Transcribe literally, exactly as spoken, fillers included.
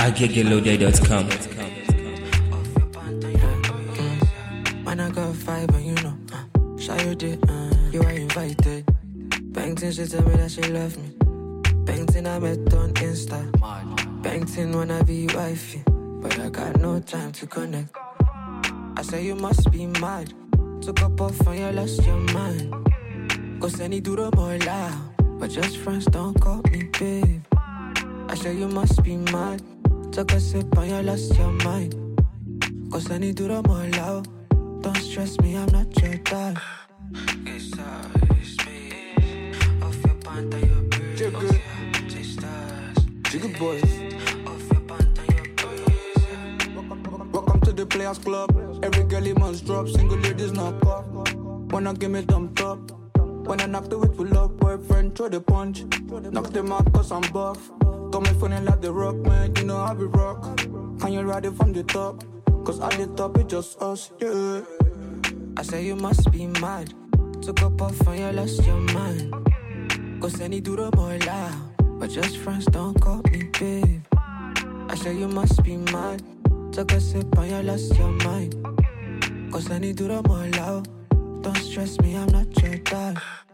agegelo dot com. Man, I got vibe and you know, uh, shy you did, uh, you are invited. Bangtin', she tell me that she love me. Bangtin', I met on Insta. Bangtin' wanna be wifey, but I got no time to connect. I say you must be mad. Took up off and you lost your mind. Cause any do the more loud, but just friends don't call me babe. I say you must be mad. Took a sip and you lost your mind. Cause any do the more loud. Don't stress me, I'm not your dad. It's us, me. Off your pant and your bird. Jigga. Jigga boys. Off your pant and your bird. Welcome to the Players Club. Every girl he must drop. Single ladies knock off. Wanna give me thumb top. When I knock the whip pull up. Boyfriend throw the punch. Knock them out cause I'm buff. Got me feeling like the rock, man. You know how we rock. Can you ride it from the top? Cause at the top it's just us, yeah. I say you must be mad. Took up off and you lost your mind. Cause any do the more loud, but just friends don't call me babe. I say you must be mad. Took a sip and you lost your mind. Cause any do the more loud. Don't stress me, I'm not your dad.